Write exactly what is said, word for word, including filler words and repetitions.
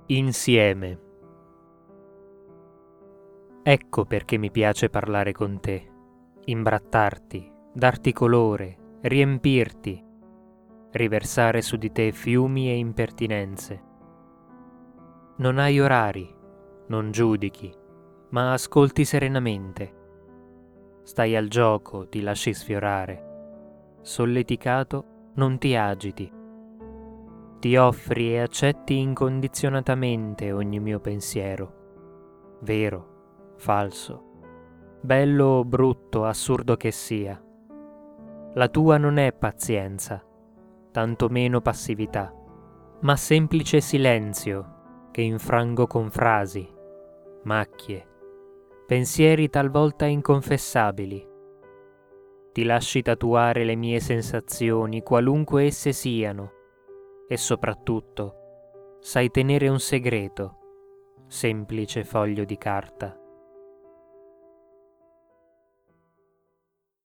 Insieme. Ecco perché mi piace parlare con te, imbrattarti, darti colore, riempirti, riversare su di te fiumi e impertinenze. Non hai orari, non giudichi, ma ascolti serenamente. Stai al gioco, ti lasci sfiorare. Solleticato, non ti agiti. Ti offri e accetti incondizionatamente ogni mio pensiero, vero, falso, bello o brutto, assurdo che sia. La tua non è pazienza, tantomeno passività, ma semplice silenzio che infrango con frasi, macchie, pensieri talvolta inconfessabili. Ti lasci tatuare le mie sensazioni, qualunque esse siano, e soprattutto sai tenere un segreto, semplice foglio di carta.